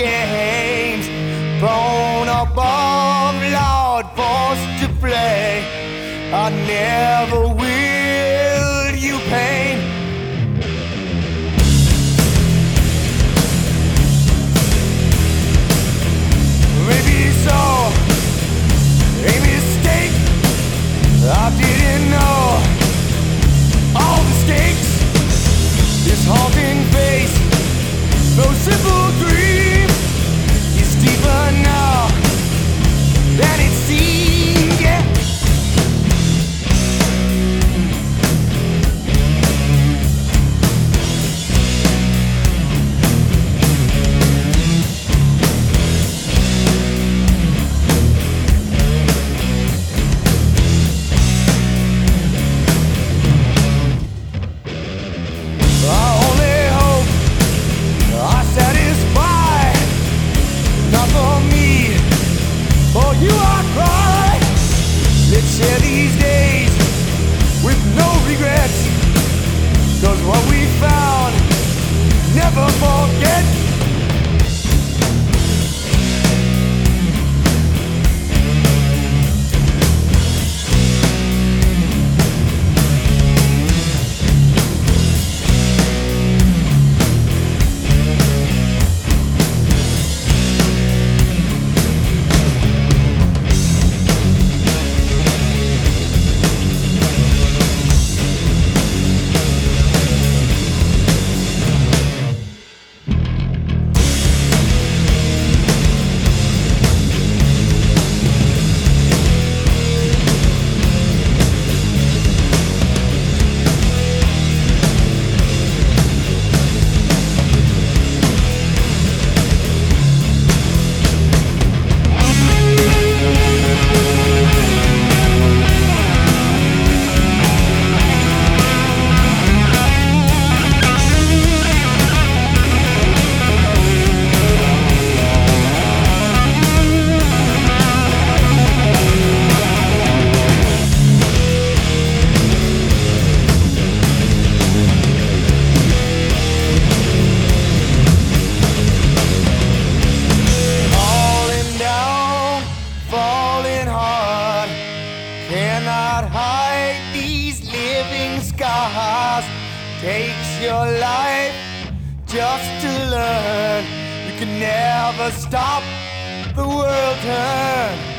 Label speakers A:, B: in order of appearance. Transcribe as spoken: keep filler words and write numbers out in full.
A: games, thrown above, Lord, forced to play. I never will you pain. Maybe so, a mistake. I didn't know all the stakes. This haunting face, no simple dream, is deeper now than it seemed. Yeah. You are cry. Let's share these days with no regrets, 'cause what we found, never forget. Cannot hide these living scars. Takes your life just to learn. You can never stop the world turn.